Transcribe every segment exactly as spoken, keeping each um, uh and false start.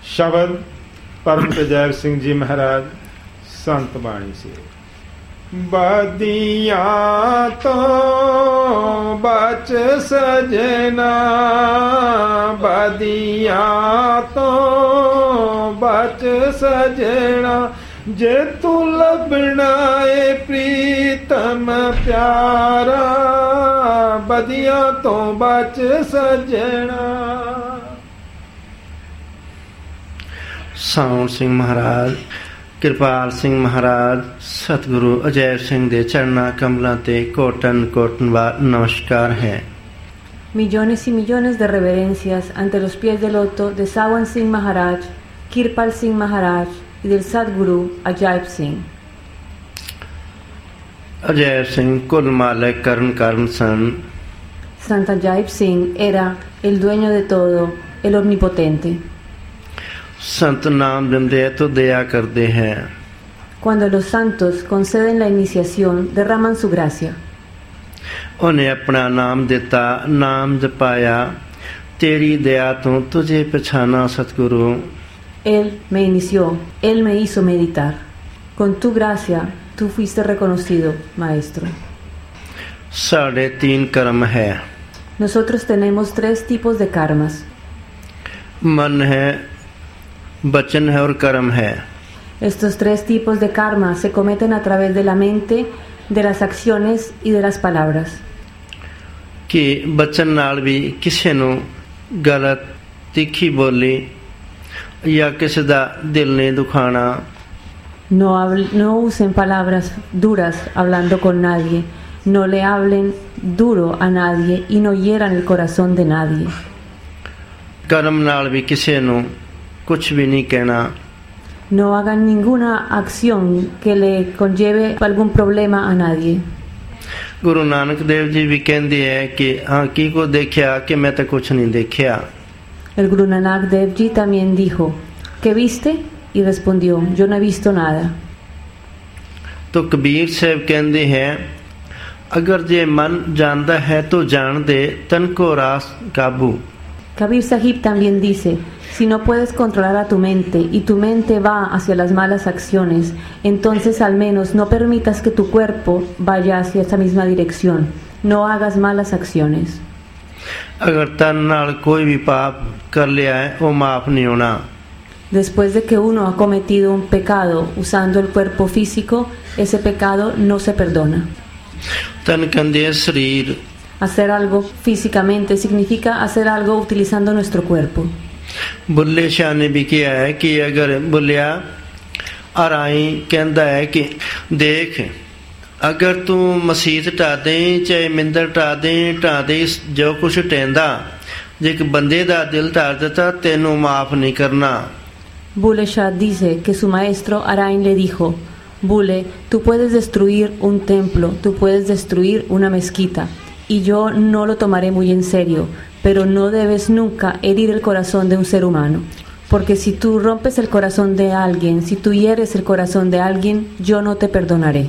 शब्द परम तेजैव सिंह जी महाराज संत बाणी से। बदियाँ तो बच सजना, बदियाँ तो बच सजना, जे तू लभना ए प्रीतम प्यारा, बदियाँ तो बच सजना। साउंड सिंह महाराज, कृपाल सिंह महाराज, सतगुरु अजय सिंह दे चरणा कमला ते कोटन कोटनवार नमस्कार है। Millones y millones de reverencias ante los pies del loto de Sawan Singh Maharaj, Kirpal Singh Maharaj y del Sadguru Ajaib Singh. Ajay सिंह कुल मालिक करण कारण सन। Sant Ajaib Singh era el dueño de todo, el omnipotente. संत नाम लेंदे तो दया करते हैं। Cuando los santos conceden la iniciación, derraman su gracia. उन्हें अपना नाम देता, नाम जपाया, तेरी दया तो तुझे पहचाना सतगुरु। Él me inició, Él me hizo meditar. Con tu gracia, tú fuiste reconocido, Maestro. साढ़े तीन कर्म है। Nosotros tenemos tres tipos de karmas. मन है, वचन है और कर्म है। Estos tres tipos de karma se cometen a través de la mente, de las acciones y de las palabras. कि बचन नाल भी किसी ਨੂੰ गलत तीखी बोली या किसी दा दिल नहीं दुखाना। No, habl- no usen palabras duras hablando con nadie. No le hablen duro a nadie y no hieran el corazón de nadie. कर्म नाल भी किसी ਨੂੰ कुछ भी नहीं कहना। No hagan ninguna acción que le conlleve algún problema a nadie. Guru नानक देव जी भी कहते हैं कि हाँ की को देखा कि मैं तो कुछ नहीं देखा। El Guru Nanak Dev Ji también dijo, ¿qué viste? Y respondió, yo no he visto nada. तो कबीर साहब कहते हैं अगर जे मन जानता है तो जान दे तन को रास काबू। Kabir Sahib también dice, si no puedes controlar a tu mente y tu mente va hacia las malas acciones, entonces al menos no permitas que tu cuerpo vaya hacia esa misma dirección. No hagas malas acciones. अगर तन नाल कोई भी पाप कर लिया है वो माफ नहीं होना। Después de que uno ha cometido un pecado usando el cuerpo físico, ese pecado no se perdona. तन कहते हैं शरीर। Hacer algo físicamente significa hacer algo utilizando nuestro cuerpo. Bulleh शाह ने भी किया है कि अगर बुलिया आराई कहता है कि देख अगर तू मसीत ढा दे चाहे मिंदर ढा दे ढा दे जो कुछ टेंदा जे एक बंदे दा दिल ढा देता तेनू माफ नहीं करना। Bulle Shah dice que su maestro Arain le dijo, Bulle, tú puedes destruir un templo, tú puedes destruir una mezquita, y yo no lo tomaré muy en serio, pero no debes nunca herir el corazón de un ser humano. Porque si tú rompes el corazón de alguien, si tú hieres el corazón de alguien, yo no te perdonaré.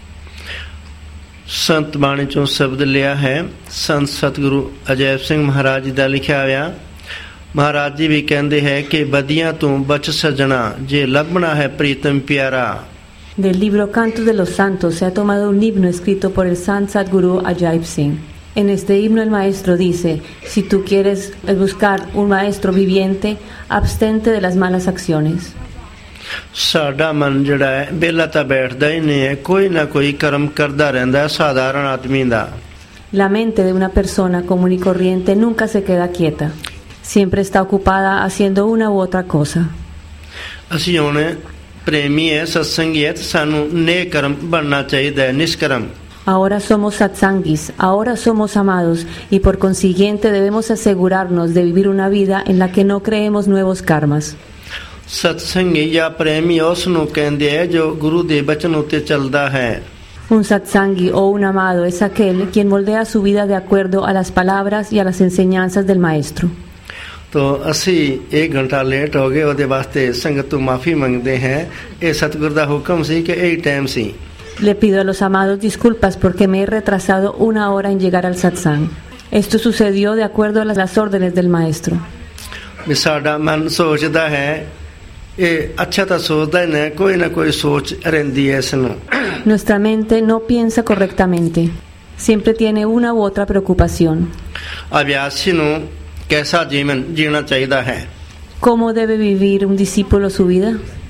संत बाणी चों शब्द लिया है संत सतगुरु अजय सिंह महाराज जी दा लिखा हुआ। महाराज जी भी कहते हैं कि बदियां तू बच सजना जे लभना है प्रीतम प्यारा। Del libro Cantos de los Santos se ha tomado un himno escrito por el Sant Sadguru Ajaib Singh. En este himno el maestro dice, si tú quieres buscar un maestro viviente, abstente de las malas acciones. साडा मन जड़ा है बेला ता बैठदा ही नहीं है, कोई ना कोई कर्म करदा रहंदा है साधारण आदमी दा। La mente de una persona común y corriente nunca se queda quieta. Siempre está ocupada haciendo una u otra cosa. ਅਸੀਂ ਹੁਣ ਪ੍ਰੇਮੀ ਹੈ ਸਤਸੰਗੀ ਹੈ ਸਾਨੂੰ ਨੇਕ ਕਰਮ ਬਣਨਾ ਚਾਹੀਦਾ ਹੈ ਨਿਸ਼ਕਰਮ। Ahora somos satsangis, ahora somos amados y por consiguiente debemos asegurarnos de vivir una vida en la que no creemos nuevos karmas. ਸਤਸੰਗੀ ਜਾਂ ਪ੍ਰੇਮੀ ਉਸ ਨੂੰ ਕਹਿੰਦੇ ਹੈ ਜੋ ਗੁਰੂ ਦੇ ਬਚਨ ਉੱਤੇ ਚੱਲਦਾ ਹੈ। Un satsangi o un amado es aquel quien moldea su vida de acuerdo a las palabras y a las enseñanzas del maestro. तो ਅਸੀਂ एक घंटा लेट हो गए ਉਹਦੇ ਵਾਸਤੇ ਸੰਗਤ ਤੋਂ ਮਾਫੀ ਮੰਗਦੇ ਹਾਂ। ਇਹ ਸਤਿਗੁਰ ਦਾ ਹੁਕਮ ਸੀ ਕਿ ਇਹ ਟਾਈਮ ਸੀ। Le pido a los amados disculpas porque me he retrasado una hora en llegar al satsang. Esto sucedió de acuerdo a las órdenes del maestro. ਵੀ ਸਾਡਾ ਮਨ ਸੋਚਦਾ ਹੈ ਇਹ ਅੱਛਾ ਤਾਂ ਸੋਚਦਾ ਹੀ ਨਾ ਕੋਈ ਨਾ ਕੋਈ ਸੋਚ ਰਹਿੰਦੀ ਹੈ ਇਸ ਨੂੰ Nuestra mente no piensa correctamente. Siempre tiene una u otra preocupación. ਅਭਿਆਸੀ ਨੂੰ ਕੈਸਾ ਜੀਵਨ ਜੀਣਾ ਚਾਹੀਦਾ ਹੈ ¿Cómo debe vivir un discípulo su vida?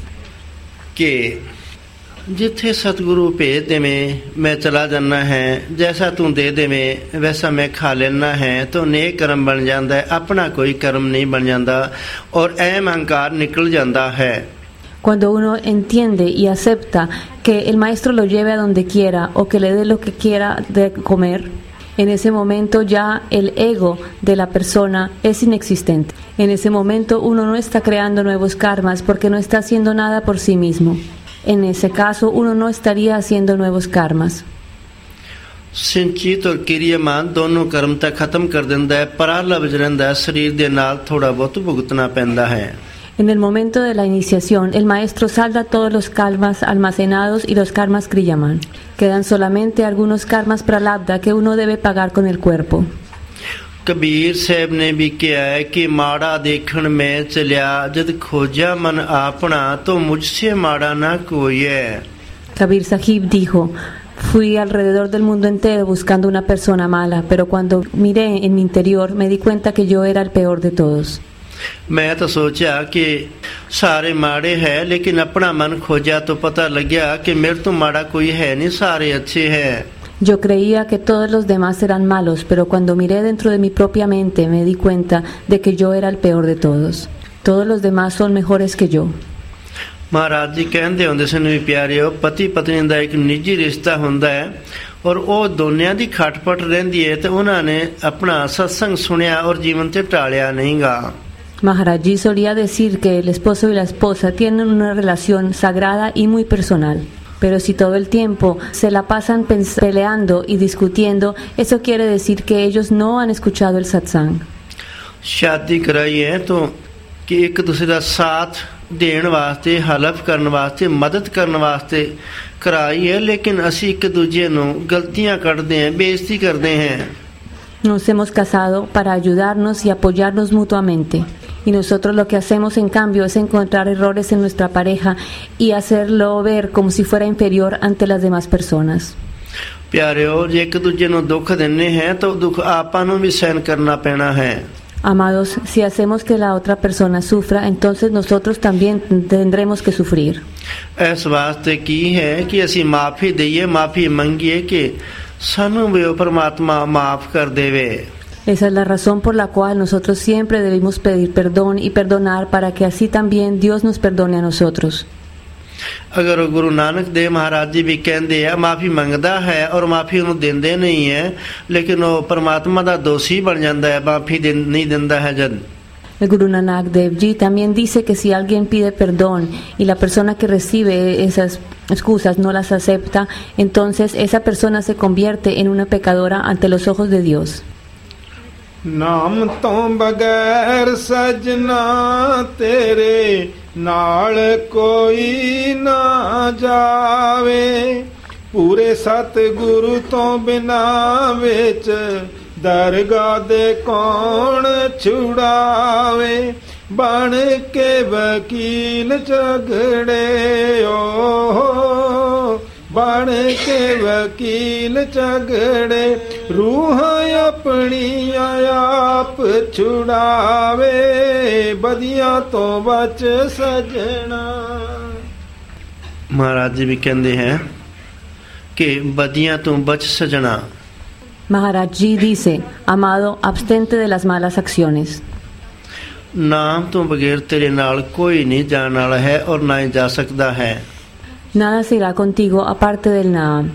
ਕਿ ਜਿੱਥੇ ਸਤਿਗੁਰੂ ਭੇਜ ਦੇਵੇਂ ਮੈਂ ਚਲਾ ਜਾਣਾ ਹੈ ਜੈਸਾ ਤੂੰ ਦੇ ਦੇਵੇਂ ਵੈਸਾ ਮੈਂ ਖਾ ਲੈਣਾ ਹੈ ਤਾਂ ਨੇਕ ਕਰਮ ਬਣ ਜਾਂਦਾ ਹੈ ਆਪਣਾ ਕੋਈ ਕਰਮ ਨਹੀਂ ਬਣ ਜਾਂਦਾ ਔਰ ਅਹਮ ਅਹੰਕਾਰ ਨਿਕਲ ਜਾਂਦਾ ਹੈ Cuando uno entiende y acepta que el maestro lo lleve a donde quiera o que le dé lo que quiera de comer, en ese momento ya el ego de la persona es inexistente. En ese momento uno no está creando nuevos karmas porque no está haciendo nada por sí mismo. En ese caso uno no estaría haciendo nuevos karmas. ਸਿੰਚਿਤ ਔਰ ਕਿਰਿਆਮਾਨ ਦੋਨੋਂ ਕਰਮ ਤਾਂ ਖਤਮ ਕਰ ਦਿੰਦਾ ਹੈ ਪਰਾਲਾ ਵਿੱਚ ਰਹਿੰਦਾ ਸਰੀਰ ਦੇ ਨਾਲ ਥੋੜਾ ਬਹੁਤ ਭੁਗਤਣਾ ਪੈਂਦਾ ਹੈ En el momento de la iniciación, el maestro salda todos los karmas almacenados y los karmas kriyaman. Quedan solamente algunos karmas pralabdha que uno debe pagar con el cuerpo. Kabir ਸਾਹਿਬ ਨੇ ਵੀ ਕਿਹਾ ਹੈ ਕਿ ਮਾੜਾ ਦੇਖਣ ਮੈਂ ਚਲਿਆ ਜਦ ਖੋਜਿਆ ਮਨ ਆਪਣਾ ਤੋ ਮੁਝਸੇ ਮਾੜਾ ਨਾ ਕੋਈ ਹੈ Kabir Sahib dijo: Fui alrededor del mundo entero buscando una persona mala, pero cuando miré en mi interior me di cuenta que yo era el peor de todos. ਮੈਂ ਤਾਂ ਸੋਚਿਆ ਕਿ ਸਾਰੇ ਮਾੜੇ ਹੈ ਲੇਕਿਨ ਆਪਣਾ ਮਨ ਖੋਜਿਆ ਤਾਂ ਪਤਾ ਲੱਗਿਆ ਕਿ ਮੇਰੇ ਤੋਂ ਮਾੜਾ ਕੋਈ ਹੈ ਨਹੀਂ ਸਾਰੇ ਅੱਛੇ ਹੈ Yo creía que todos los demás eran malos, pero cuando miré dentro de mi propia mente me di cuenta de que yo era el peor de todos. Todos los demás son mejores que yo. Maharaj ਜੀ ਕਹਿੰਦੇ ਹੁੰਦੇ ਸਨ ਵੀ ਪਿਆਰਿਓ ਪਤੀ ਪਤਨੀ ਦਾ ਇੱਕ ਨਿੱਜੀ ਰਿਸ਼ਤਾ ਹੁੰਦਾ ਹੈ ਔਰ ਉਹ ਦੋਨਿਆਂ ਦੀ ਖਟਪਟ ਰਹਿੰਦੀ ਹੈ ਤੇ ਉਹਨਾਂ ਨੇ ਆਪਣਾ ਸਤਸੰਗ ਸੁਣਿਆ ਔਰ ਜੀਵਨ ਤੇ ਢਾਲਿਆ ਨਹੀਂਗਾ Maharaj Ji solía decir que el esposo y la esposa tienen una relación sagrada y muy personal. Pero si todo el tiempo se la pasan peleando y discutiendo, eso quiere decir que ellos no han escuchado el satsang. ਸ਼ਾਦੀ ਕਰਾਈ ਹੈ ਤਾਂ ਕਿ ਇੱਕ ਦੂਸਰੇ ਦਾ ਸਾਥ ਦੇਣ ਵਾਸਤੇ ਹਲਫ ਕਰਨ ਵਾਸਤੇ ਮਦਦ ਕਰਨ ਵਾਸਤੇ ਕਰਾਈ ਹੈ ਲੇਕਿਨ ਅਸੀਂ ਇੱਕ ਦੂਜੇ ਨੂੰ ਗਲਤੀਆਂ ਕੱਢਦੇ ਹਾਂ ਬੇਇੱਜ਼ਤੀ ਕਰਦੇ ਹਾਂ Nos hemos casado para ayudarnos y apoyarnos mutuamente. Y nosotros lo que hacemos en cambio es encontrar errores en nuestra pareja y hacerlo ver como si fuera inferior ante las demás personas. ਪਿਆਰਿਓ ਜੇ ਇੱਕ ਦੂਜੇ ਨੂੰ ਦੁੱਖ ਦਿੰਨੇ ਹੈ ਤਾਂ ਦੁੱਖ ਆਪਾਂ ਨੂੰ ਵੀ ਸਹਿਨ ਕਰਨਾ ਪੈਣਾ ਹੈ Amados, si hacemos que la otra persona sufra, entonces nosotros también tendremos que sufrir. ਇਸ ਵਾਸਤੇ ਕੀ ਹੈ ਕਿ ਅਸੀਂ ਮਾਫੀ ਦਈਏ ਮਾਫੀ ਮੰਗੀਏ ਕਿ ਸਾਨੂੰ ਵੀ ਉਹ ਪਰਮਾਤਮਾ ਮਾਫ ਕਰ ਦੇਵੇ Esa es la razón por la cual nosotros siempre debemos pedir perdón y perdonar para que así también Dios nos perdone a nosotros. ਅਗਰ ਗੁਰੂ ਨਾਨਕ ਦੇਵ ਮਹਾਰਾਜ ਜੀ ਵੀ ਕਹਿੰਦੇ ਆ ਮਾਫੀ ਮੰਗਦਾ ਹੈ ਔਰ ਮਾਫੀ ਉਹਨੂੰ ਦਿੰਦੇ ਨਹੀਂ ਹੈ ਲੇਕਿਨ ਉਹ ਪਰਮਾਤਮਾ ਦਾ ਦੋਸ਼ੀ ਬਣ ਜਾਂਦਾ ਹੈ ਮਾਫੀ ਨਹੀਂ ਦਿੰਦਾ ਹੈ ਜਦ El Guru Nanak Dev Ji también dice que si alguien pide perdón y la persona que recibe esas excusas no las acepta, entonces esa persona se convierte en una pecadora ante los ojos de Dios. ਨਾਮ ਤੋਂ ਬਗੈਰ ਸਜਣਾ ਤੇਰੇ ਨਾਲ ਕੋਈ ਨਾ ਜਾਵੇ ਪੂਰੇ ਸਤਿਗੁਰੂ ਤੋਂ ਬਿਨਾ ਵਿੱਚ ਦਰਗਾਹ ਦੇ ਕੌਣ ਛੁਡਾਵੇ ਬਣ ਕੇ ਵਕੀਲ ਝਗੜੇ ਓ ਬਣ ਕੇ ਵਕੀਲ ਝਗੜੇ ਰੂਹ ਆਪਣੀਆਂ ਆਪ ਛੁਡਾਵੇ ਬਦੀਆਂ ਤੋਂ ਬਚ ਸਜਣਾ ਮਹਾਰਾਜ ਜੀ ਵੀ ਕਹਿੰਦੇ ਹੈ ਕਿ ਬਦੀਆਂ ਤੋਂ ਬਚ ਸਜਣਾ Maharaj Ji dice: Amado, abstente de las malas acciones. ਨਾਮ ਤੋਂ ਬਗੈਰ ਤੇਰੇ ਨਾਲ ਕੋਈ ਨਹੀਂ ਜਾਣ ਵਾਲਾ ਹੈ ਔਰ ਨਾ ਹੀ ਜਾ ਸਕਦਾ ਹੈ Nada se irá contigo aparte del Naam.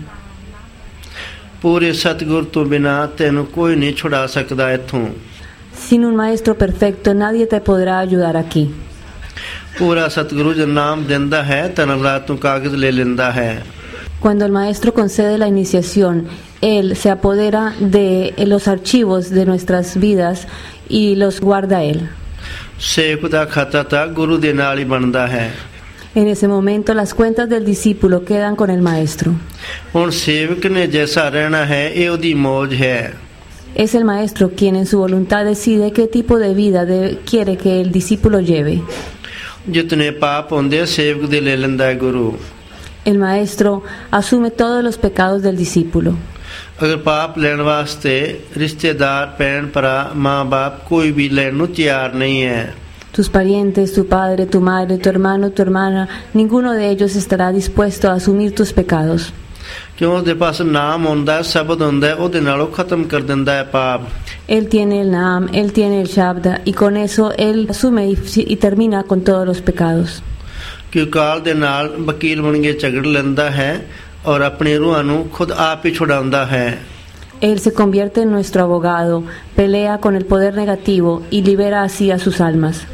ਪੂਰੇ ਸਤਿਗੁਰ ਤੋਂ ਬਿਨਾ ਤੈਨੂੰ ਕੋਈ ਨਹੀਂ ਛੁਡਾ ਸਕਦਾ ਇੱਥੋਂ Sin un maestro perfecto nadie te podrá ayudar aquí. ਪੂਰਾ ਸਤਿਗੁਰੂ ਜਦ ਨਾਮ ਦਿੰਦਾ ਹੈ ਤਾਂ ਰਾਤ ਤੋਂ ਕਾਗਜ਼ ਲੈ ਲੈਂਦਾ ਹੈ Cuando el maestro concede la iniciación, él se apodera de los archivos de nuestras vidas y los guarda él. ਸੇਵਕ ਦਾ ਖਾਤਾ ਤਾਂ ਗੁਰੂ ਦੇ ਨਾਲ ਹੀ ਬਣਦਾ ਹੈ En ese momento las cuentas del discípulo quedan con el maestro. ਹੁਣ ਸੇਵਕ ਨੇ ਜੈਸਾ ਰਹਿਣਾ ਹੈ ਇਹ ਉਹਦੀ ਮੌਜ ਹੈ Es el maestro quien en su voluntad decide qué tipo de vida debe, quiere que el discípulo lleve. जितने पाप होंदे सेवक दे ले लैंदा है गुरु। El maestro asume todos los pecados del discípulo. अगर पाप लैण वास्ते रिश्तेदार भैन भरा माँ बाप कोई भी लैण नूं तैयार नहीं है। Tus parientes, tu padre, tu madre, tu hermano, tu hermana, ninguno de ellos estará dispuesto a asumir tus pecados. क्यों उसदे पास नाम होंदा है शब्द होंदा है ओहदे नालों खत्म कर दिंदा है पाप। Él tiene el Naam, él tiene el Shabda y con eso él asume y, y termina con todos los pecados. कि काल दे नाल वकील बन के झगड़ लैंदा है और अपनी रूहां नूं खुद आप ही छुड़ांदा है। Él se convierte en nuestro abogado, pelea con el poder negativo y libera así a sus almas.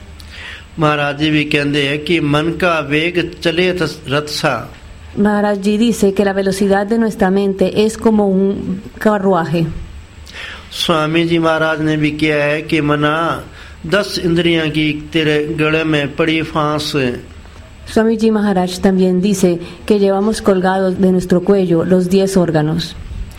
महाराज जी भी कहते हैं कि मन का वेग चले रथ सा। Maharaj Ji dice que la velocidad de nuestra mente es como un carruaje. Swami जी महाराज ने भी किया है कि मना दस इंद्रियां की तेरे गले में पड़ी फांस। Swami Ji Maharaj también dice que llevamos colgados de nuestro cuello los diez órganos.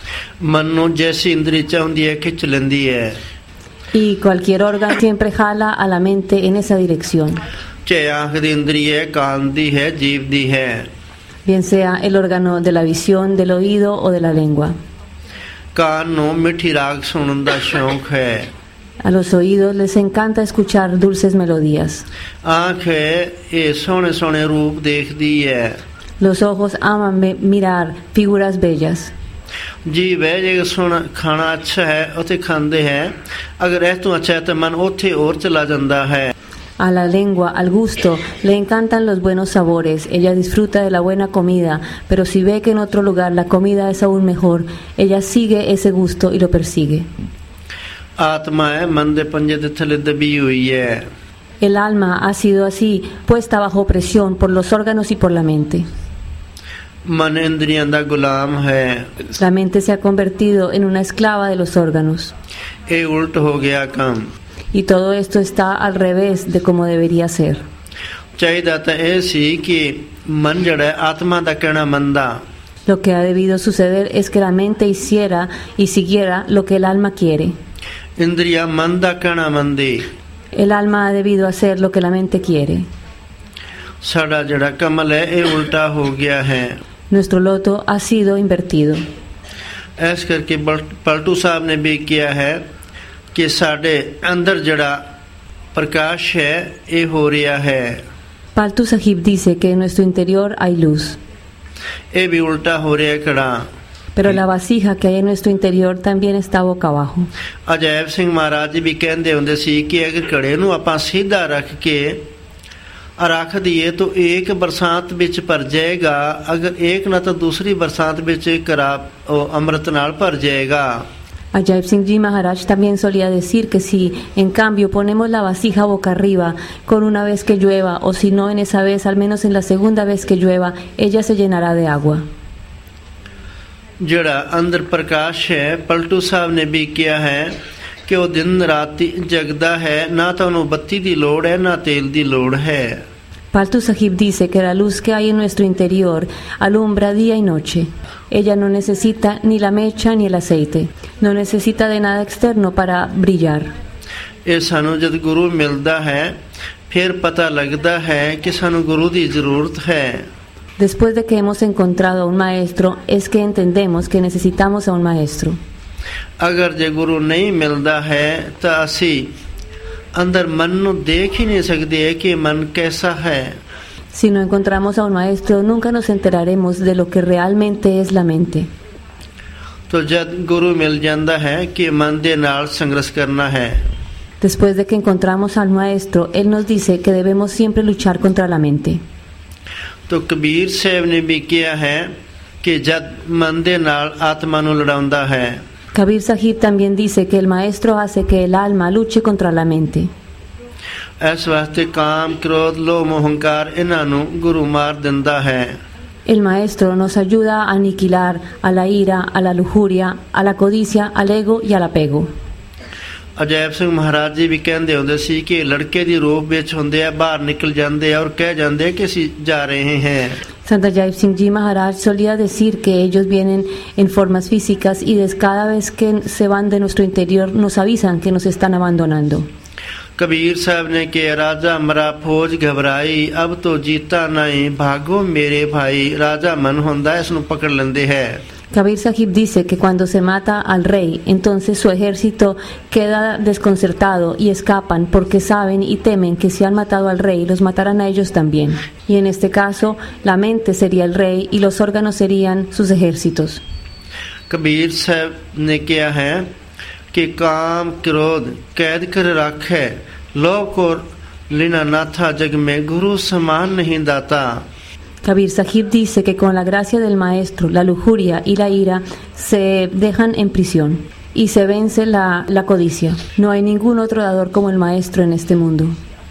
मन नूं जैसी इंद्री चाहुंदी है खिंच लैंदी है। Y cualquier órgano siempre jala a la mente en esa dirección. चाहे आंख दी इंद्री है कान दी है जीव दी है। Bien sea el órgano de la visión, del oído o de la lengua. कान नूं मिठी राग सुनन दा शौक है। A los oídos les encanta escuchar dulces melodías. आंख है ये सोने सोने रूप देखदी है। Los ojos aman ve- mirar figuras bellas. जीव है जे सुन खाना अच्छा है उथे खांदे हैं अगर इस तो अच्छा है तो मन उथे और चला जाता है। A la lengua, al gusto, le encantan los buenos sabores. Ella disfruta de la buena comida, pero si ve que en otro lugar la comida es aún mejor, ella sigue ese gusto y lo persigue. आत्मा है मन दे पंजे दे थले दबी हुई है। El alma ha sido así, puesta bajo presión por los órganos y por la mente. मन इंद्रियां दा गुलाम है। La mente se ha convertido en una esclava de los órganos. ये उल्ट हो गया काम। Y todo esto está al revés de como debería ser. चाहिदा तो ये सी कि मन जड़ा है आत्मा दा कहना मनदा। Lo que ha debido suceder es que la mente hiciera y siguiera lo que el alma quiere. इंद्रियां मन दा कहना मनदी। El alma ha debido hacer lo que la mente quiere. साडा जड़ा कमल है ये उल्टा हो गया है। Nuestro loto ha sido invertido. ऐस करके बल- पलटू साहब ने भी किया है कि साडे अंदर जड़ा प्रकाश है ये हो रहा है। Paltu Sahib dice que en nuestro interior hay luz, ये भी उल्टा हो रहा है कड़ा। pero la vasija que hay en nuestro interior también está boca abajo. Ajaib सिंह महाराज जी भी कहते होंदे सी कि अगर कड़े नूं आपां सीधा रख के रख दिए तो एक बरसात बिच भर जाएगा अगर एक ना तो दूसरी बरसात बिच करा ओ अमृत नाल भर जाएगा। Ajay Singh Ji Maharaj también solía decir que si en cambio ponemos la vasija boca arriba con una vez que llueva o si no en esa vez, al menos en la segunda vez que llueva, ella se llenará de agua. जड़ा अंदर प्रकाश है पलटू साहब ने भी किया है कि वो दिन रात जगदा है ना तो उन्होंने बत्ती दी लोड़ है ना तेल दी लोड़ है। Paltu Sahib dice que la luz que hay en nuestro interior alumbra día y noche. Ella no necesita ni la mecha ni el aceite. No necesita de nada externo para brillar. ये सानू जद गुरु मिलता है फिर पता लगता है कि सानू गुरु दी जरूरत है। Después de que hemos encontrado a un maestro, es que entendemos que necesitamos a un maestro. अगर जे गुरु नहीं मिलता है तो असी अंदर मन नू देख ही नहीं सकते कि मन कैसा है। Si no encontramos a un maestro, nunca nos enteraremos de lo que realmente es la mente. तो जद गुरु मिल जाता है कि मन दे नाल संघर्ष करना है। Después de que encontramos al maestro, él nos dice que debemos siempre luchar contra la mente. तो कबीर साहब ने भी किया है कि जद मन दे नाल आत्मा नू लड़ाउंदा है। Kabir Sahib también dice que el maestro hace que el alma luche contra la mente. इस वास्ते काम क्रोध लोभ मोह अहंकार इन्हां नू गुरु मार दिंदा है। El maestro nos ayuda a aniquilar a la ira, a la lujuria, a la codicia, al ego y al apego. Ajaib सिंह महाराज जी भी कहते होंदे सी कि लड़के दी रूप विच हुंदे आ बाहर निकल जांदे आ और कह जांदे कि ਅਸੀਂ जा रहे हैं। Santa Jaip Singh Ji Maharaj solía decir que ellos vienen en formas físicas y des cada vez que se van de nuestro interior nos avisan que nos están abandonando. Kabir साहब ने कि राजा मरा फौज घबराई अब तो जीता नहीं भागो मेरे भाई राजा मन होंदा है इसनु पकड़ लेंदे है. Kabir Sahib dice que cuando se mata al rey, entonces su ejército queda desconcertado y escapan porque saben y temen que si han matado al rey, los matarán a ellos también. Y en este caso, la mente sería el rey y los órganos serían sus ejércitos. Kabir साहब ने किया है कि काम क्रोध कैद कर रखे लोभ को लेना ना था जग में गुरु समान नहीं दाता. Kabir Sahib dice que con la gracia del maestro, la lujuria y la ira se dejan en prisión y se vence la, la codicia. No hay ningún otro dador como el maestro en este mundo.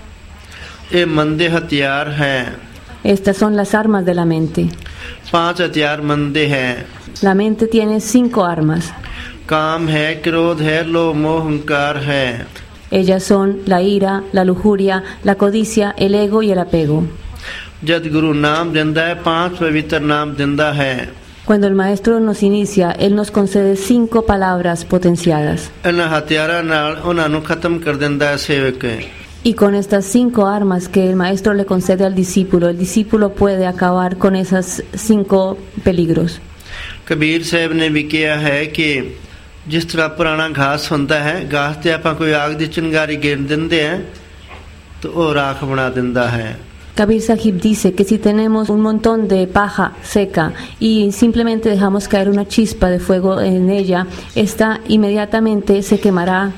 ये मंदे हथियार हैं. Estas son las armas de la mente. पांच हथियार मंदे हैं. La mente tiene cinco armas. काम है क्रोध है लोभ मोह अहंकार है. Ellas son la ira, la lujuria, la codicia, el ego y el apego. जद गुरु नाम दिंदा है पांच पवित्र नाम दिंदा है. Cuando el maestro nos inicia, él nos concede cinco palabras potenciadas. इन्हां हथियारां नाल उन्हां नूं खत्म कर दिंदा है सेवक. Y con estas cinco armas que el maestro le concede al discípulo, el discípulo puede acabar con esas cinco peligros. Kabir साहब ने भी किया है कि जिस तरह पुराना घास होंदा है घास ते आपां कोई आग दी चिंगारी गेर दिंदे हैं तो वो राख बना दिंदा है. Kabir Sahib dice que si tenemos un montón de paja seca y simplemente dejamos caer una chispa de fuego en ella, esta inmediatamente se quemará.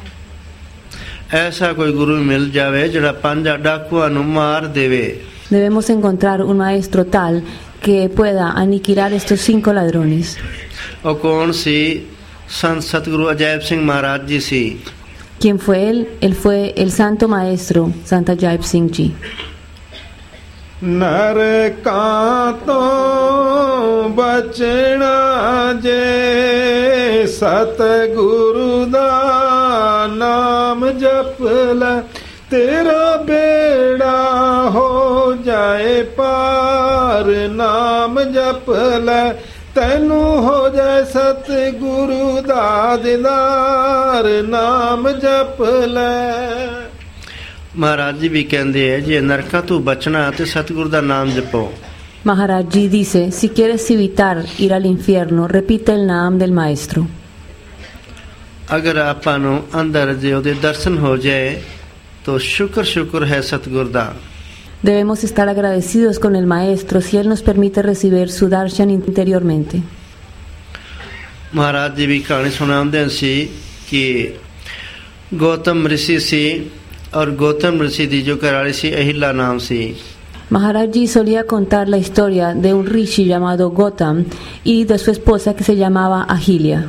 ऐसा कोई गुरु मिल जावे जड़ा पंज डाकुआं नूं मार देवे. Debemos encontrar un maestro tal que pueda aniquilar estos cinco ladrones. और कौन सी संत सतगुरु अजैब सिंह महाराज जी सी. ¿Quién fue él? Él fue el santo maestro Santa Jaip Singh Ji. नरकां तो बचना जे सतगुरु दा नाम जप ले तेरा बेड़ा हो जाए पार. नाम जप ले तैनू हो जाए सतगुरु दा दीदार. नाम जप ले. महाराज जी भी कहते हैं जे नरका तू बचना तो सतगुरु दा नाम जपो. Maharaj Ji dice, si quieres evitar ir al infierno, repite el naam del maestro. अगर आपां नूं अंदर जे ओदे दर्शन हो जाए तो शुक्र शुक्र है सतगुरु दा. Debemos estar agradecidos con el maestro si él nos permite recibir su darshan interiormente. महाराज जी भी कहानी सुनाते सी कि गौतम ऋषि सी और गौतम ऋषि दी जो कराली सी अहिला नाम सी. Maharaj Ji solía contar la historia de un rishi llamado Gautam y de su esposa que se llamaba Ahilya.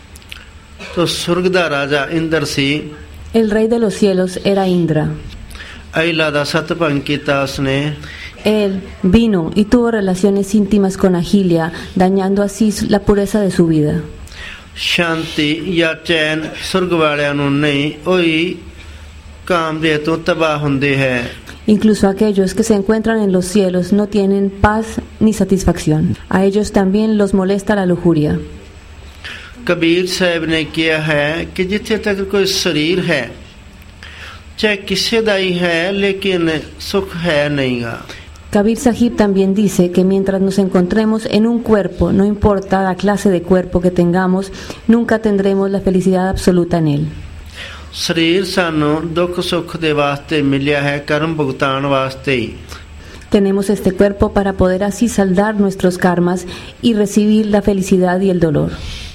तो स्वर्ग दा राजा इंद्र सी. El rey de los cielos era Indra. अहिला दा सतभंग कीता उसने. Él vino y tuvo relaciones íntimas con Ahilya, dañando así la pureza de su vida. शांति या चैन स्वर्ग वालियां नूं नहीं ओही काम दे तो तबाह हुंदे है. Incluso aquellos que se encuentran en los cielos no tienen paz ni satisfacción. A ellos también los molesta la lujuria. Kabir साहब ने किया है कि जिथे तक कोई शरीर है चाहे किसी दा ही है लेकिन सुख है नहींगा. Kabir Sahib también dice que mientras nos encontremos en un cuerpo, no importa la clase de cuerpo que tengamos, nunca tendremos la felicidad absoluta en él. शरीर सानू दुख सुख दे वास्ते मिलिया है कर्म भुगतान वास्ते ही. Tenemos este cuerpo para poder así saldar nuestros karmas y recibir la felicidad y el dolor.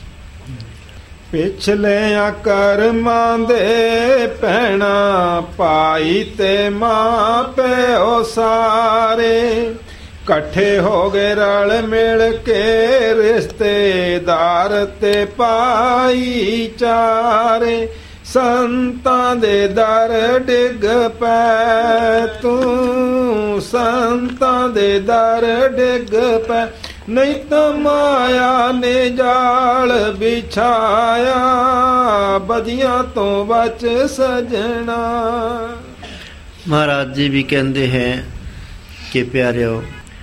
पिछलियां करमां दे पैना पाई ते मां प्यो सारे कट्ठे हो गए रल मिल के रिश्तेदार ते भाईचारे. संतां दे दर डिग पै तू संतां दे दर डिग पै नहीं तो माया ने जाल बिछाया बदियां तो बच सजना. महाराज जी भी कहते हैं कि प्यारियो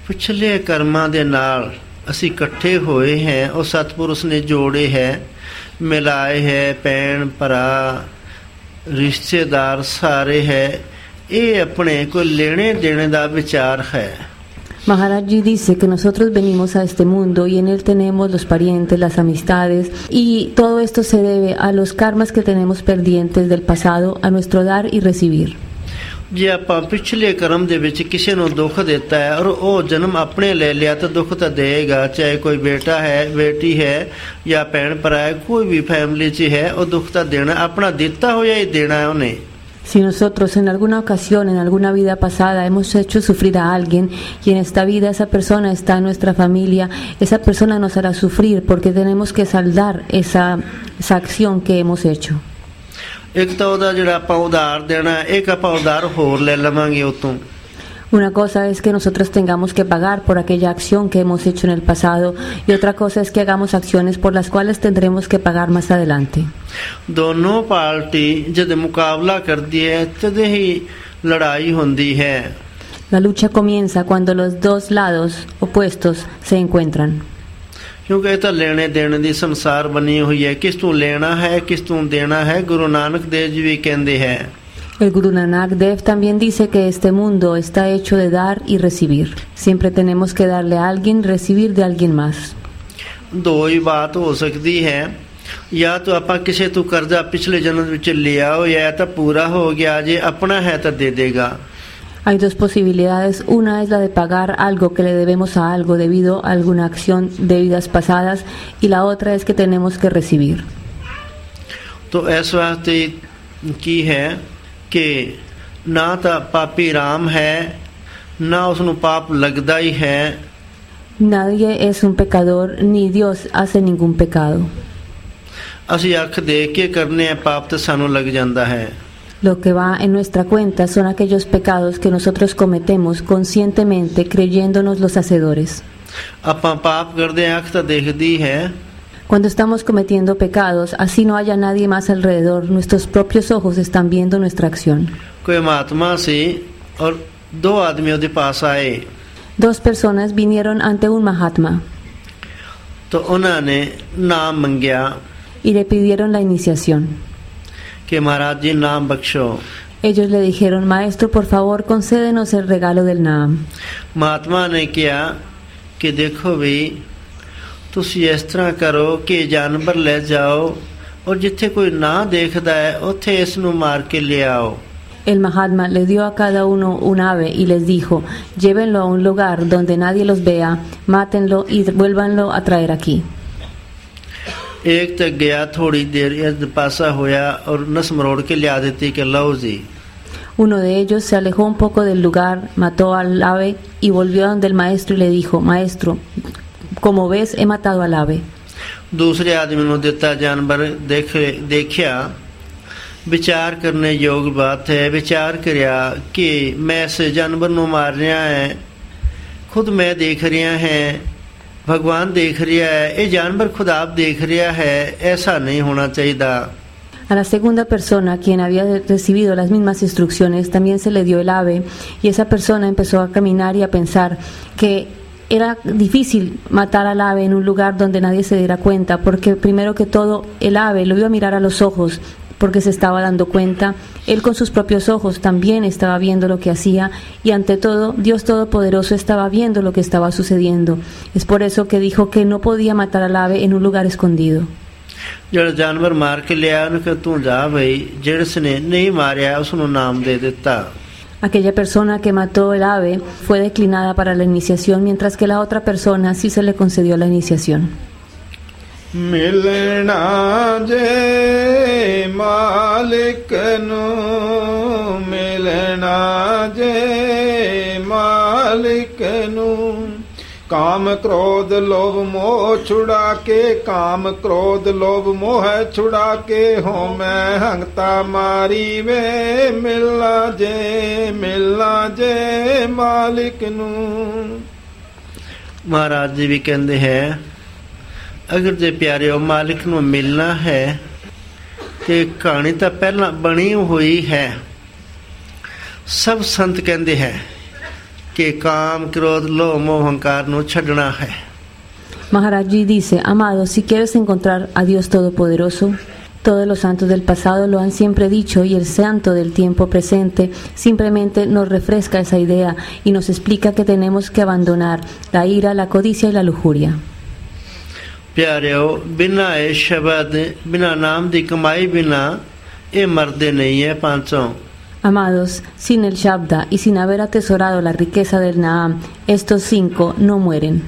ਪਿਛਲੇ ਕਰਮਾਂ ਦੇ ਨਾਲ ਅਸੀਂ ਇਕੱਠੇ ਹੋਏ ਹੈ, ਉਹ ਸਤਿਪੁਰਸ਼ ਨੇ ਜੋੜੇ ਹੈ, ਮਿਲਾਏ ਹੈ, ਭੈਣ ਭਰਾ ਰਿਸ਼ਤੇਦਾਰ ਸਾਰੇ ਹੈ। ਇਹ ਆਪਣੇ ਕੋਈ ਲੈਣੇ ਦੇਣੇ ਦਾ ਵਿਚਾਰ ਹੈ। Maharaj Ji dice que nosotros venimos a este mundo y en él tenemos los parientes, las amistades, y todo esto se debe a los karmas que tenemos pendientes del pasado, a nuestro dar y recibir. ਜੇ ਆਪਾਂ ਪਿਛਲੇ ਕਰਮ ਦੇ ਵਿੱਚ ਕਿਸੇ ਨੂੰ ਦੁੱਖ ਦਿੱਤਾ ਹੈ ਔਰ ਉਹ ਜਨਮ ਆਪਣੇ ਲੈ ਲਿਆ ਤਾਂ ਦੁੱਖ ਤਾਂ ਦੇਗਾ, ਚਾਹੇ ਕੋਈ ਬੇਟਾ ਹੈ, ਬੇਟੀ ਹੈ ਜਾਂ ਭੈਣ ਭਰਾ ਹੈ, ਕੋਈ ਵੀ ਫੈਮਿਲੀ 'ਚ ਹੈ, ਉਹ ਦੁੱਖ ਤਾਂ ਦੇਣਾ, ਆਪਣਾ ਦਿੱਤਾ ਹੋਇਆ ਹੀ ਦੇਣਾ ਹੈ ਉਹਨੇ। Si nosotros en alguna ocasión, en alguna vida pasada, hemos hecho sufrir a alguien y en esta vida esa persona está en nuestra familia, esa persona nos hará sufrir porque tenemos que saldar esa, esa acción que hemos hecho. ਇੱਕ ਤਾਂ ਉਹਦਾ ਜਿਹੜਾ ਆਪਾਂ ਉਧਾਰ ਦੇਣਾ, ਇੱਕ ਆਪਾਂ ਉਧਾਰ ਹੋਰ ਲੈ ਲਵਾਂਗੇ ਉਤੋਂ। Una cosa es que nosotros tengamos que pagar por aquella acción que hemos hecho en el pasado y otra cosa es que hagamos acciones por las cuales tendremos que pagar más adelante. ਦੋਨੋਂ party ਜਦ ਮੁਕਾਬਲਾ ਕਰਦੀ ਹੈ ਤਦ ਹੀ ਲੜਾਈ ਹੁੰਦੀ ਹੈ। La lucha comienza cuando los dos lados opuestos se encuentran. ਕਿਉਂਕਿ ਇਹ ਤਾਂ ਲੈਣੇ ਦੇਣੇ ਦੀ ਸੰਸਾਰ ਬਣੀ ਹੋਈ ਹੈ, ਕਿਸ ਤੋਂ ਲੈਣਾ ਹੈ, ਕਿਸ ਤੋਂ ਦੇਣਾ ਹੈ। ਗੁਰੂ ਨਾਨਕ ਦੇਵ ਜੀ ਵੀ ਕਹਿੰਦੇ ਹੈ। El Guru Nanak Dev también dice que este mundo está hecho de dar y recibir. Siempre tenemos que darle a alguien, recibir de alguien más. ਦੋ ਹੀ ਬਾਤ ਹੋ ਸਕਦੀ ਹੈ, ਜਾਂ ਤਾਂ ਆਪਾਂ ਕਿਸੇ ਤੋਂ ਕਰਜ਼ਾ ਪਿਛਲੇ ਜਨਮ ਵਿੱਚ ਲਿਆ ਹੋ ਜਾਂ ਤਾਂ ਪੂਰਾ ਹੋ ਗਿਆ, ਜੇ ਆਪਣਾ ਹੈ ਤਾਂ ਦੇ ਦੇਗਾ। Hay dos posibilidades. Una es la de pagar algo que le debemos a algo debido a alguna acción de vidas pasadas y la otra es que tenemos que recibir. तो ਇਸ ਵਾਸਤੇ ਕੀ ਹੈ ਕਿ ਨਾ ਤਾਂ ਪਾਪੀ ਰਾਮ ਹੈ, ਨਾ ਉਸ ਨੂੰ ਪਾਪ ਲੱਗਦਾ ਹੀ ਹੈ। Nadie es un pecador ni Dios hace ningún pecado. ਅਸੀਂ ਅੱਖ ਦੇਖ ਕੇ ਕਰਨੇ ਆ ਪਾਪ ਤਾਂ ਸਾਨੂੰ ਲੱਗ ਜਾਂਦਾ ਹੈ। Lo que va en nuestra cuenta son aquellos pecados que nosotros cometemos conscientemente creyéndonos los hacedores. ਆਪਾਂ ਪਾਪ ਕਰਦੇ ਆ, ਅੱਖ ਤਾਂ ਦੇਖਦੀ ਹੈ। Cuando estamos cometiendo pecados, así no haya nadie más alrededor, nuestros propios ojos están viendo nuestra acción. ਕੋਈ ਮਹਾਤਮਾ ਸੀ ਔਰ ਦੋ ਆਦਮੀ ਉਹਦੇ ਪਾਸ ਆਏ। Dos personas vinieron ante un Mahatma तो ਉਹਨਾਂ ਨੇ ਨਾਮ ਮੰਗਿਆ y le pidieron la iniciación. कि महाराज जी नाम बख्शो। Ellos le dijeron, maestro, por favor, concédenos el regalo del Naam. महात्मा ने किया कि देखो भाई, तुसी इस तरह करो कि जानवर ले जाओ और जिथे कोई ना देखदा है उथे इसनु मार के ले आओ। El Mahatma le dio a cada uno un ave y les dijo, llévenlo a un lugar donde nadie los vea, mátenlo y vuélvanlo a traer aquí. एक तक गया, थोड़ी देर इर्द पासा होया और नस मरोड़ के लिया देती कि लो जी। Uno de ellos se alejó un poco del lugar, mató al ave y volvió a donde el maestro y le dijo, maestro, como ves he matado al ave. दूसरे आदमी ने दिता जानवर देख देखिया, विचार करने योग बात है। विचार करया कि मैं इस जानवर को मार रहा है, खुद मैं देख रहा है, भगवान देख रहा है, ये जानवर खुद आप देख रहा है, ऐसा नहीं होना चाहिए। A la segunda persona, quien había recibido las mismas instrucciones, también se le dio el ave y esa persona empezó a caminar y a pensar que era difícil matar al ave en un lugar donde nadie se diera cuenta, porque primero que todo el ave lo iba a mirar a los ojos porque se estaba dando cuenta, él con sus propios ojos también estaba viendo lo que hacía y ante todo Dios Todopoderoso estaba viendo lo que estaba sucediendo. Es por eso que dijo que no podía matar al ave en un lugar escondido. ਜਿਹੜਾ ਜਾਨਵਰ ਮਾਰ ਕੇ ਲਿਆ ਉਹਨੂੰ ਕਿ ਤੂੰ ਜਾ ਬਈ, ਜਿਸ ਨੇ ਨਹੀਂ ਮਾਰਿਆ ਉਸ ਨੂੰ ਨਾਮ ਦੇ ਦਿੱਤਾ। Aquella persona que mató el ave fue declinada para la iniciación, mientras que la otra persona sí se le concedió la iniciación. ਮਿਲਣਾ ਜੇ ਮਾਲਿਕ ਨੂੰ, ਮਿਲਣਾ ਜੇ ਮਾਲਿਕ ਨੂੰ, ਕਾਮ ਕ੍ਰੋਧ ਲੋਭ ਮੋਹ ਛੁੜਾ ਕੇ, ਕਾਮ ਕ੍ਰੋਧ ਲੋਭ ਮੋਹ ਛੁੜਾ ਕੇ, ਹੋ ਮੈਂ ਹੰਗਤਾ ਮਾਰੀ ਵੇ, ਮਿਲਣਾ ਜੇ ਮਿਲਣਾ ਜੇ ਮਾਲਿਕ ਨੂੰ। ਮਹਾਰਾਜ ਜੀ ਵੀ ਕਹਿੰਦੇ ਹੈ, ਅਗਰ ਜੇ ਪਿਆਰਿਓ ਮਾਲਿਕ ਨੂੰ ਮਿਲਣਾ ਹੈ ਤੇ ਕਹਾਣੀ ਤਾਂ ਪਹਿਲਾਂ ਬਣੀ ਹੋਈ ਹੈ। ਸਭ ਸੰਤ ਕਹਿੰਦੇ ਹੈ ਕਿ ਕਾਮ ਕ੍ਰੋਧ ਲੋਭ ਮੋਹ ਹੰਕਾਰ ਨੂੰ ਛੱਡਣਾ ਹੈ। Maharaj Ji dice, amado, si quieres encontrar a Dios Todopoderoso, todos los santos del pasado lo han siempre dicho y el santo del tiempo presente simplemente nos refresca esa idea y nos explica que tenemos que abandonar la ira, la codicia y la lujuria. ਪਿਆਰਿਓ ਬਿਨਾ ਇਹ ਸ਼ਬਦ ਬਿਨਾ ਨਾਮ ਦੀ ਕਮਾਈ ਬਿਨਾ ਇਹ ਮਰਦੇ ਨਹੀਂ ਹੈ ਪਾਂਚੋਂ। Amados, sin el Shabda y sin haber atesorado la riqueza del Naam, estos cinco no mueren.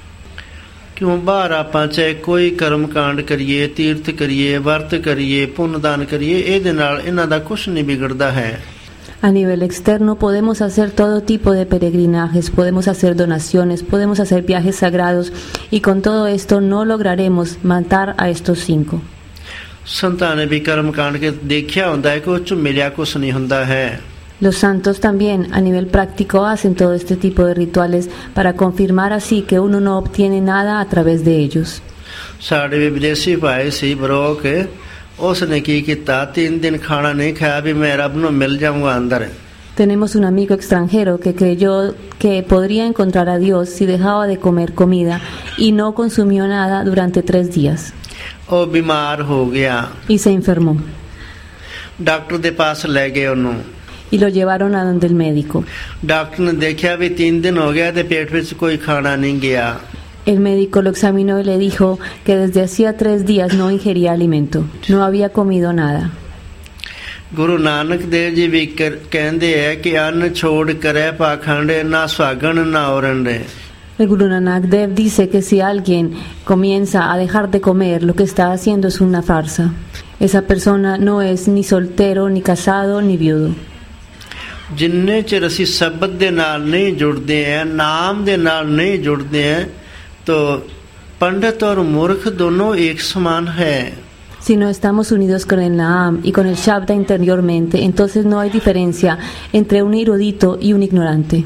ਕਿਉਂ ਬਾਹਰ ਆਪਾਂ ਚਾਹੇ ਕੋਈ ਕਰਮ ਕਾਂਡ ਕਰੀਏ, ਤੀਰਥ ਕਰੀਏ, ਵਰਤ ਕਰੀਏ, ਪੁੰਨ ਦਾਨ ਕਰੀਏ, ਇਹਦੇ ਨਾਲ ਇਹਨਾਂ ਦਾ ਕੁਛ ਨਹੀਂ ਵਿਗੜਦਾ ਹੈ। A nivel externo podemos hacer todo tipo de peregrinajes, podemos hacer donaciones, podemos hacer viajes sagrados y con todo esto no lograremos matar a estos cinco. ਸੰਤਾਂ ਨੇ ਵੀ ਕਰਮ ਕਾਂਡ ਕੇ ਦੇਖਿਆ ਹੁੰਦਾ ਹੈ ਕਿ ਉਹ 'ਚ ਮਿਲਿਆ ਕੁਛ ਨਹੀਂ ਹੁੰਦਾ ਹੈ। Los santos también a nivel práctico hacen todo este tipo de rituales para confirmar así que uno no obtiene nada a través de ellos. ਸਾਡੇ ਵੀ ਵਿਦੇਸ਼ੀ ਭਾਈ ਸੀ ਬਰੋਕ, ਉਸਨੇ ਕੀ ਕੀਤਾ, ਤਿੰਨ ਦਿਨ ਖਾਣਾ ਨਹੀਂ ਖਾਇਆ ਵੀ ਮੈਂ ਰੱਬ ਨੂੰ ਮਿਲ ਜਾਊਂਗਾ ਅੰਦਰ। Tenemos un amigo extranjero que creyó que podría encontrar a Dios si dejaba de comer comida y no consumió nada durante tres días. ਉਹ ਬਿਮਾਰ ਹੋ ਗਿਆ, Y se enfermó. ਡਾਕਟਰ ਦੇ ਪਾਸ ਲੈ ਗਏ ਉਹਨੂੰ। Y lo llevaron a donde el médico. Doctor ਨੇ ਦੇਖਿਆ ਵੀ ਤਿੰਨ ਦਿਨ ਹੋ ਗਿਆ ਤੇ ਪੇਟ ਵਿੱਚ ਕੋਈ ਖਾਣਾ ਨਹੀਂ ਗਿਆ। El médico lo examinó y le dijo que desde hacía tres días no ingería alimento, no había comido nada. Guru ਨਾਨਕ ਦੇਵ ਜੀ ਵੀ ਕਹਿੰਦੇ ਹੈ ਕਿ ਅੰਨ ਛੋੜ ਕਰੇ ਪਾਖੰਡ ਨਾ ਸੁਹਾਗਣ ਨਾ ਔਰੰਡ। El Guru Nanak Dev dice que si alguien comienza a dejar de comer, lo que está haciendo es una farsa. Esa persona no es ni soltero, ni casado, ni viudo. ਜਿੰਨੇ ਚਿਰ ਅਸੀਂ ਸ਼ਬਦ ਦੇ ਨਾਲ ਨਹੀਂ ਜੁੜਦੇ हैं, ਨਾਮ ਦੇ ਨਾਲ नहीं जुड़ते हैं, तो पंडित और मूर्ख दोनों एक समान है। Si no estamos unidos con el Naam y con el Shabda interiormente, entonces no hay diferencia entre un erudito y un ignorante.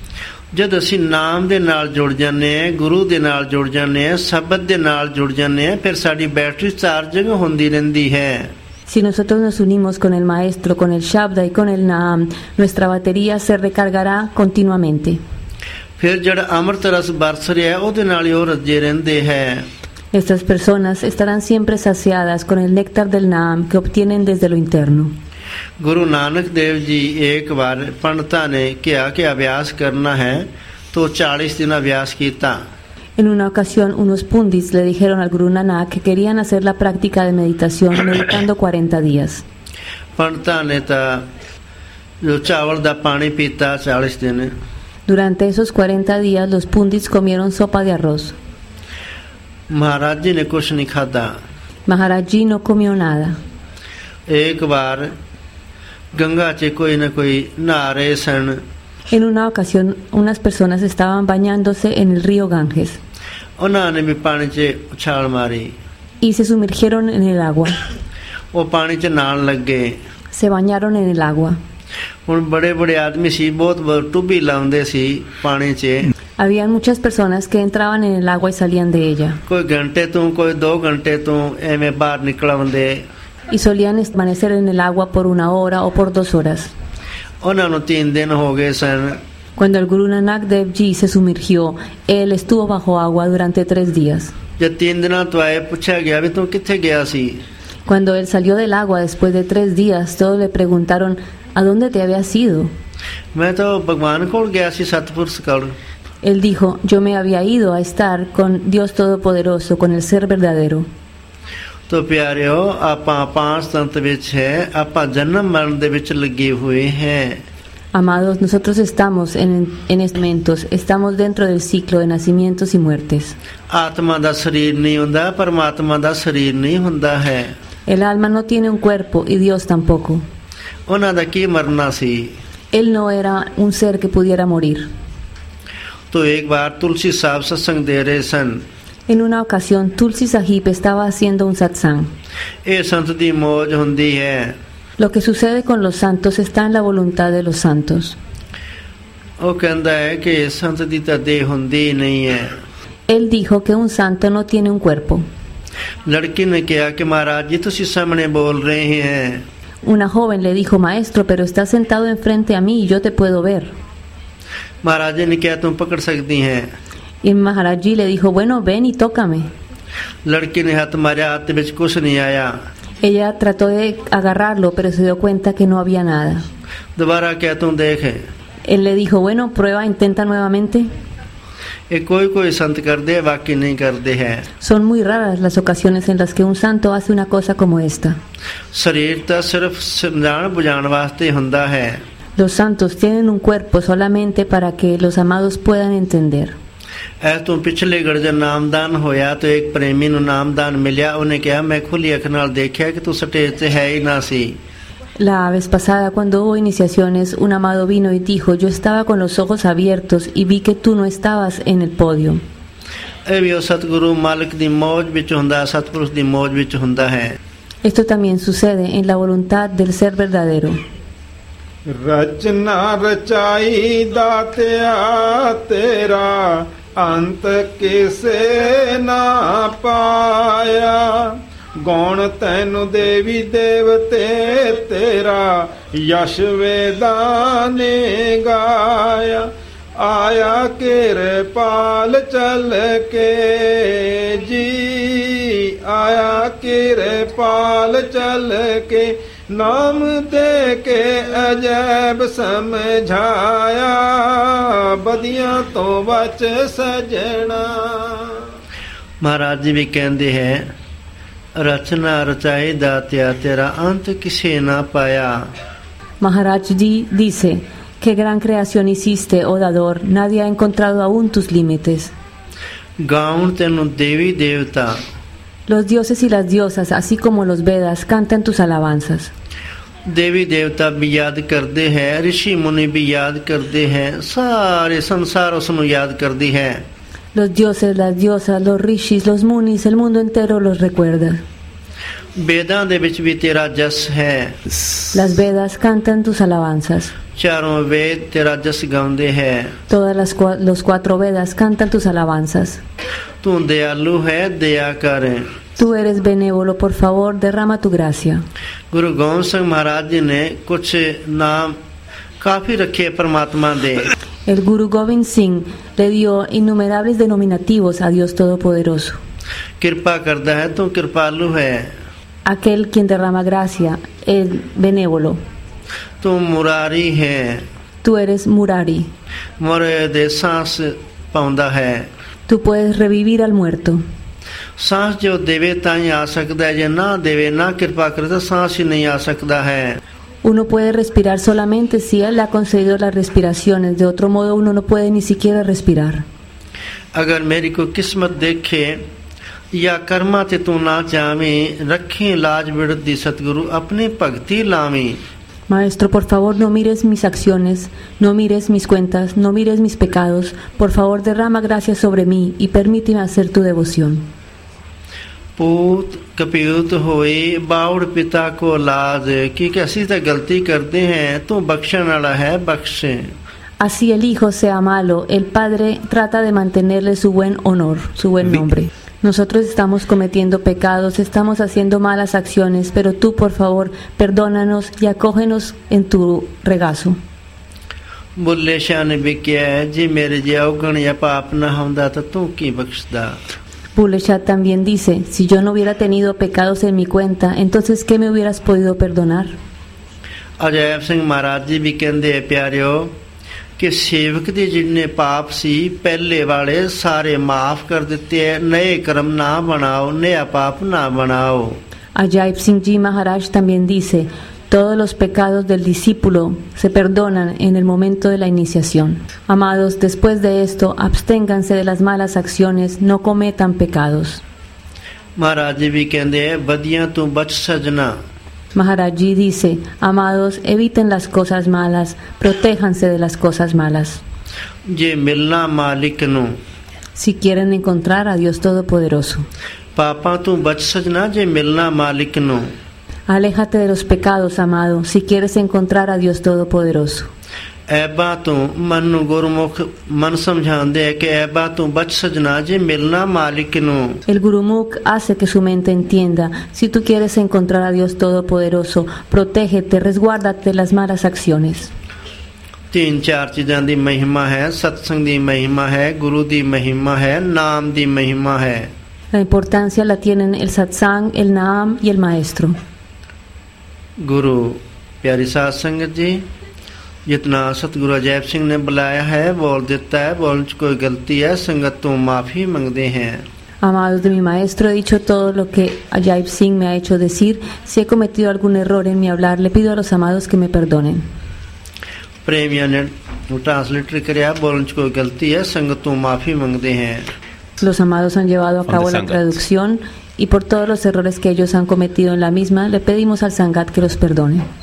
जद ਅਸੀਂ ਨਾਮ ਦੇ ਨਾਲ ਜੁੜ ਜਾਂਦੇ ਹਾਂ, ਗੁਰੂ ਦੇ ਨਾਲ ਜੁੜ ਜਾਂਦੇ ਹਾਂ, ਸ਼ਬਦ ਦੇ ਨਾਲ ਜੁੜ ਜਾਂਦੇ ਹਾਂ, ਫਿਰ ਸਾਡੀ ਬੈਟਰੀ ਚਾਰਜਿੰਗ ਹੁੰਦੀ ਰਹਿੰਦੀ ਹੈ। Si nosotros nos unimos con el Maestro, con el Shabda y con el Naam, nuestra batería se recargará continuamente. ਫਿਰ ਜਿਹੜਾ ਅੰਮ੍ਰਿਤ ਰਸ ਬਰਸ ਰਿਹਾ ਉਹਦੇ ਨਾਲ ਹੀ ਉਹ ਰੱਜੇ ਰਹਿੰਦੇ ਹੈ। Estas personas estarán siempre saciadas con el néctar del Naam que obtienen desde lo interno. Guru ਨਾਨਕ ਦੇਵ ਜੀ ਇੱਕ ਵਾਰ ਪੰਡਤਾਂ ਨੇ ਕਿਹਾ ਕਿ ਅਭਿਆਸ ਕਰਨਾ ਹੈ, तो चालीस दिन अभ्यास ਕੀਤਾ। En una ocasión, unos pundits le dijeron al Guru Nanak que querían hacer la práctica de meditación meditando cuarenta días. ਪੰਡਤਾਂ ਨੇ ਤਾਂ ਜੋ ਚਾਵਲ ਦਾ ਪਾਣੀ ਪੀਤਾ चालीस दिन। Durante esos cuarenta días, los pundits comieron sopa de arroz. महाराज जी ने कुछ नहीं खाधा। Maharaj Ji no comió nada. एक बार गंगा च कोई न कोई नहा रहे सन। En una ocasión, unas personas estaban bañándose en el río Ganges उन्होंने भी पानी च उछाल मारी। y se sumergieron en el agua. वो पानी च नहान लग गए। Se bañaron en el agua. हुण बड़े बड़े आदमी सी, बहुत बहुत टुब्बी लाउंदे सी पानी च। Habían muchas personas que entraban en el agua y salían de ella. कोई घंटे तू कोई दो घंटे तू एवें बाहर निकल आउंदे। Y solían permanecer en el agua por una hora o por dos horas. उन्हां नूं तीन दिन हो गए सन। Cuando el Guru Nanak Dev Ji se sumergió, él estuvo bajo agua durante tres días. जब तीन दिनां तो आए पूछा गया भी तू कित्थे गया सी। Cuando él salió del agua después de tres días, todos le preguntaron ¿a dónde te habías ido? मैं तो भगवान कोल गया सी सतपुरुष कोल। Él dijo, yo me había ido a estar con Dios Todopoderoso, con el Ser verdadero. तो प्यारियो आपां पांच तंत्र विच है, आपां जन्म मरण दे विच लगे हुए हैं। Amados, nosotros estamos en, en estos momentos, estamos dentro del ciclo de nacimientos y muertes. आत्मा दा शरीर नहीं हुंदा, परमात्मा दा शरीर नहीं हुंदा है। El alma no tiene un cuerpo y Dios tampoco. उन्हां दा की मरना सी। Él no era un ser que pudiera morir. तो एक बार तुलसी साहब सत्संग दे रहे सन। En una ocasión, Tulsi Sahib estaba haciendo un satsang. ਇਹ ਸੰਤ ਦੀ ਮੌਜ ਹੁੰਦੀ ਹੈ। Lo que sucede con los santos está en la voluntad de los santos. ਉਹ ਕਹਿੰਦਾ ਹੈ ਕਿ ਸੰਤ ਦੀ ਤਾਂ ਦੇਹ ਹੁੰਦੀ ਨਹੀਂ ਹੈ। Él dijo que un santo no tiene un cuerpo. ਲੜਕੀ ਨੇ ਕਿਹਾ ਕਿ ਮਹਾਰਾਜ ਜੀ ਤੁਸੀਂ ਸਾਹਮਣੇ ਬੋਲ ਰਹੇ हैं। Una joven le dijo, maestro, pero estás sentado enfrente a mí y yo te puedo ver. महाराज जी ने कहा तुम पकड़ सकती हैं। Y Maharaj Ji le dijo, bueno, ven y tócame. लड़की ने हाथ मारा, हाथ बिच कुछ नहीं आया। Ella trató de agarrarlo, pero se dio cuenta que no había nada. दोबारा क्या तुम देखे? Él le dijo, bueno, prueba, intenta nuevamente. ये कोई कोई संत कर दे, बाकी नहीं कर दे है। Son muy raras las ocasiones en las que un santo hace una cosa como esta. शरीर तो सिर्फ समझाण बुझाण वास्ते हुंदा है। Los santos tienen un cuerpo solamente para que los amados puedan entender. ऐ तू पिछले गड़ज नामदान होया तो एक प्रेमी नु नामदान मिलिया, उन्हें कहा मैं खुली अख नाल देखिया कि तू स्टेज ते है ही ना सी। La vez pasada, cuando hubo iniciaciones, un amado vino y dijo, yo estaba con los ojos abiertos y vi que tú no estabas en el podio. ਇਹ ਵੀ ਸਤਿਗੁਰੂ ਮਾਲਕ ਦੀ ਮੌਜ ਵਿੱਚ ਹੁੰਦਾ, ਸਤਿਪੁਰਸ਼ ਦੀ ਮੌਜ ਵਿੱਚ ਹੁੰਦਾ ਹੈ। Esto también sucede en la voluntad del ser verdadero. रचना रचाई दात्या तेरा अंत किसे ना पाया, गौण तैनु देवी देवते तेरा यश वेदां ने गाया, आया केरे पाल चल के जी, आया केरे पाल चल के, नाम दे के अजैब समझाया, बदियां तो बच सजना। महाराज जी भी कहते हैं, रचना रचाई दात्या तेरा अंत किसे ना पाया। Maharaj Ji dice, qué gran creación hiciste, oh dador, nadie ha encontrado aún tus límites. गाउन तेनु देवी देवता, Los dioses y las diosas, así como los Vedas, cantan tus alabanzas. देवी देवता भी याद करते हैं, ऋषि मुनि भी याद करते हैं, सारे संसार उसनु याद करती है। Los dioses, las diosas, los rishis, los munis, el mundo entero los recuerda. वेदां दे विच भी तेरा जस है। Las Vedas cantan tus alabanzas. चारों वेद तेरा जस गाउंदे हैं। Todas las cua- los cuatro Vedas cantan tus alabanzas. तू दयालु है, दया कर। Tú eres benévolo, por favor, derrama tu gracia. गुरु गोविंद सिंह महाराज जी ने कुछ नाम काफी रखे परमात्मा दे। El Guru Gobind Singh le dio innumerables denominativos a Dios Todopoderoso. कृपा करता है, तू कृपालु है। Aquel quien derrama gracia, el benévolo. तू मुरारी है। Tú eres Murari. मोरे दे सांस पाउंदा है। Tú puedes revivir al muerto. सांस जो देवे ताई आ सकता है, जे ना देवे ना कृपा करे तो सांस ही नहीं आ सकता है। Uno puede respirar solamente si Él le ha concedido las respiraciones. De otro modo, uno no puede ni siquiera respirar. अगर मेरी को किस्मत देखे या कर्मा ते तू ना जावे, रखे लाज बिड़त दी सतगुरु अपनी भक्ति लावी। Maestro, por favor, no mires mis acciones, no mires mis cuentas, no mires mis pecados. Por favor, derrama gracia sobre mí y permíteme hacer tu devoción. पूत कपीत होए बाउड़ पिता को लाज, क्योंकि असी तो गलती करते हैं, तू बख्शण वाला है, बख्शे। Así el hijo sea malo, el padre trata de mantenerle su buen honor, su buen nombre. Nosotros estamos cometiendo pecados, estamos haciendo malas acciones, pero tú, por favor, perdónanos y acógenos en tu regazo. Bulleh शाह ने भी किया है, जी मेरे जे अवगण या पाप न होंदा तो तू की बख्शदा। Bulle Shah también dice, si yo no hubiera tenido pecados en mi cuenta, entonces ¿qué me hubieras podido perdonar? Ajaib सिंह महाराज जी भी कहते हैं प्यारियो कि सेवक दे जिन्ने पाप सी पहले वाले सारे माफ कर देते हैं, नए कर्म ना बनाओ, नया पाप ना बनाओ। Ajaib Singh Ji Maharaj también dice, todos los pecados del discípulo se perdonan en el momento de la iniciación. Amados, después de esto, absténganse de las malas acciones, no cometan pecados. महाराज जी भी कहते हैं बदियां तू बच सजना। Maharaj Ji dice, amados, eviten las cosas malas, protéjanse de las cosas malas. जे मिलना मालिक नु, Si quieren encontrar a Dios Todopoderoso, पापा तू बच सजना जे मिलना मालिक नु। aléjate de los pecados, amado, si quieres encontrar a Dios Todopoderoso. ऐबा तू मन नु गुरमुख मन समझांदे है कि ऐबा तू बच सजना जे मिलना मालिक नु। El Gurumukh hace que su mente entienda, si tú quieres encontrar a Dios Todopoderoso, protégete, resguárdate de las malas acciones. तीन चार चीज़ां दी महिमा है, सत्संग दी महिमा है, गुरु दी महिमा है, नाम दी महिमा है। La importancia la tienen el satsang, el naam y el maestro. गुरु प्यारी साध संगत जी, जितना सतगुरु अजैब सिंह ने बुलाया है बोल देता है, बोलने च कोई गलती है संगत तो माफ़ी मांगते हैं। Amados de mi maestro, he dicho todo lo que Ajaib Singh me ha hecho decir. Si he cometido algún error en mi hablar, le pido a los amados que me perdonen. प्रेमिया ने ट्रांसलेटर कराया, बोलने च कोई गलती है संगत तो माफ़ी मांगते हैं। Los amados han llevado a cabo la traducción y por todos los errores que ellos han cometido en la misma, le pedimos al Sangat que los perdone.